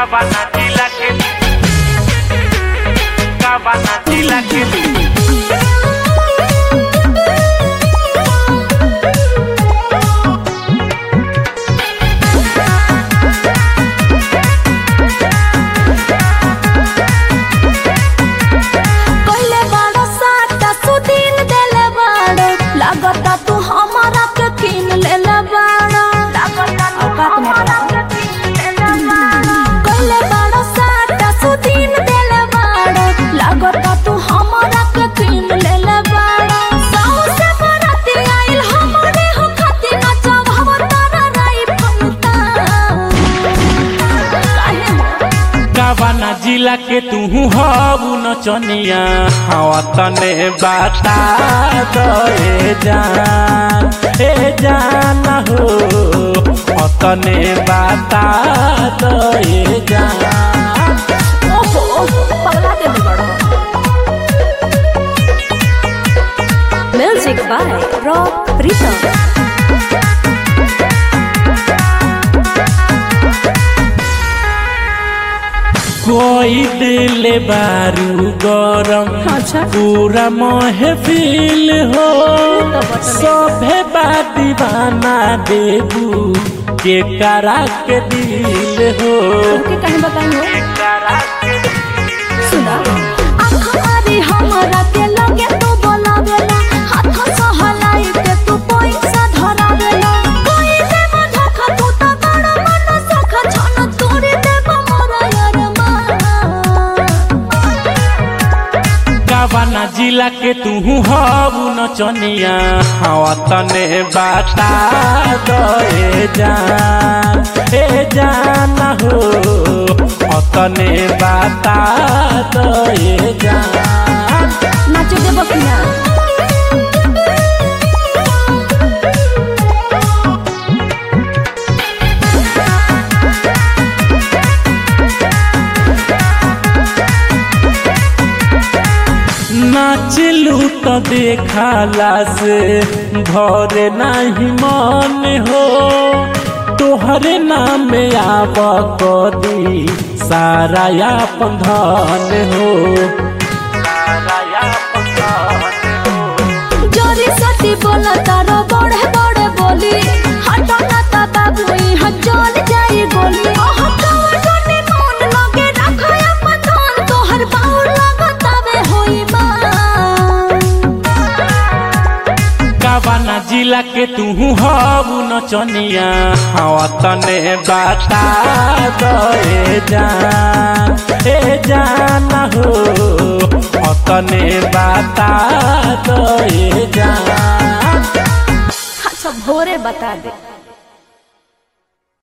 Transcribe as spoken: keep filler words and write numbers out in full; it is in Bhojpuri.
Cabana Chila que Cabana Chila que लागता तू हमारा के किन लेला बाड़ा औकात में कइले बाड़ा साटा सुदीन देले बाड़ा लागता तू हमारा के किन लेला बाड़ा साउ से बराती आइल हमरे हो खाती नचब हम तारा राई फंता Cabana Chila que तू हबू नचनिया हवा तने बता दो ए जान ए जान हो तने बता दो ए जान ओहो पगला के बड़ो म्यूजिक बाय रॉक प्रीतम कोई दिल बारू गरम पूरा महफिल हो सभे दीवाना देबू के करा के दिल हो कहीं बताइए सुना आखरी हमरा के लगे तू बोलावेला हाथ सहलाई के तू पैसा धरावेला कोई देव धोखा तू त बड़ा मन सख छन तोरे देव मोरा यार Cabana Chila que तू हबू नचनिया हवा तने बता दो ए जान ए जान हो तने बता दो ए जान नाच देब कि ना नाचलू तो देखाला से भरे नहीं मन हो तोहरे नाम आब कदी सारा अपन धन हो जोरी सती बोला तारो बड़े बड़े बोली हटा ना ता बाबू यहाँ चल जाई गोली ओह कवा जोनी मन लगे रखा अपन धन तोहर बाहुर लगतावे होई बा Cabana Chila que तू हबू नचनिया हवा तने बता दो ए जान ए जान हो तने बता दो ए जान अच्छा भोरे बता दे।